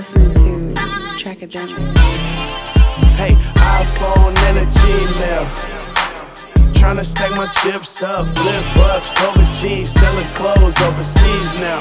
listening to Trackademic. Hey, iPhone and a Gmail. Tryna stack my chips up, flip bucks, cover jeans, selling clothes overseas now.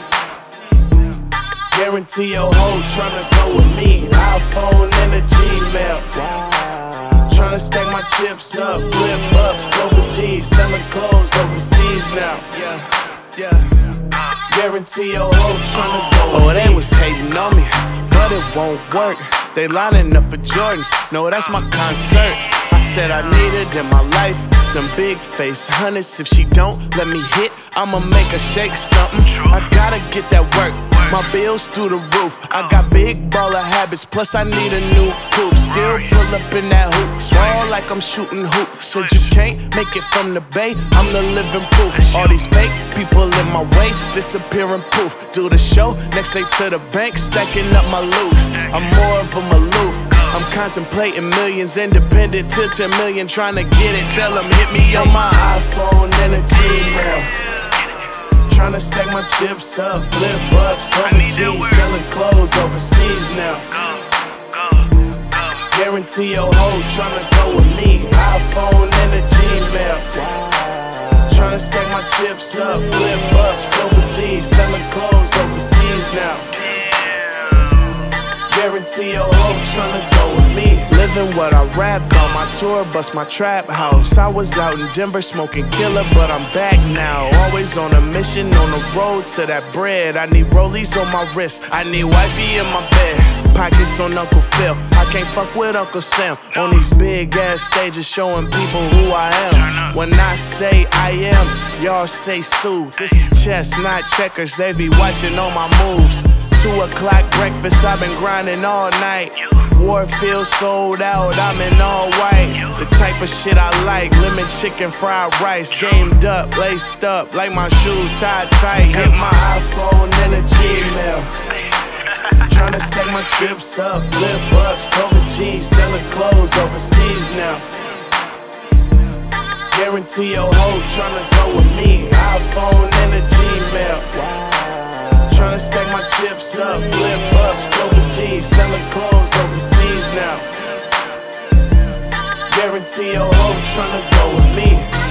Guarantee your hoe tryna go with me. iPhone and a Gmail. Tryna stack my chips up, flip bucks, cover jeans, selling clothes overseas now. Yeah. Guarantee your hoe tryna go with me. Oh, they was hating on me, but it won't work. They lining up for Jordans, no, that's my concert. I said I need it in my life, them big face hundreds. If she don't let me hit, I'ma make her shake something. I gotta get that work, my bills through the roof. I got big baller habits, plus I need a new coupe. Still pull up in that hoop, ball like I'm shooting hoop. Said you can't make it from the bay, I'm the living proof. All these fake people in my way, disappearing poof. Do the show, next day to the bank, stacking up my loot. I'm more of them aloof, I'm contemplating millions, independent to 10 million, trying to get it. Tell them hit me on my iPhone and a Gmail. Tryna stack my chips up, flip bucks, cover jeans, selling clothes overseas now. Guarantee your hoe tryna go with me. iPhone and a Gmail. Tryna stack my chips up, flip bucks, cover jeans, selling clothes overseas now. Guarantee your hoe tryna go with me. Living what I rap about, my tour bust my trap house. I was out in Denver smoking killer, but I'm back now. Always on a mission, on the road to that bread. I need rollies on my wrist, I need wifey in my bed. Pockets on Uncle Phil, I can't fuck with Uncle Sam. On these big ass stages showing people who I am. When I say I am, y'all say Sue. This is chess, not checkers, they be watching all my moves. 2 o'clock breakfast, I've been grinding all night. Warfield sold out, I'm in all white. The type of shit I like, lemon chicken, fried rice. Gamed up, laced up, like my shoes tied tight. Hit my iPhone and a Gmail. Tryna stack my trips up, flip bucks, cover jeans, selling clothes overseas now. Guarantee your hoe tryna go with me. iPhone and a Gmail. Tryna stack my chips up, flip bucks, cover jeans, selling clothes overseas now. Guarantee your hoe tryna go with me.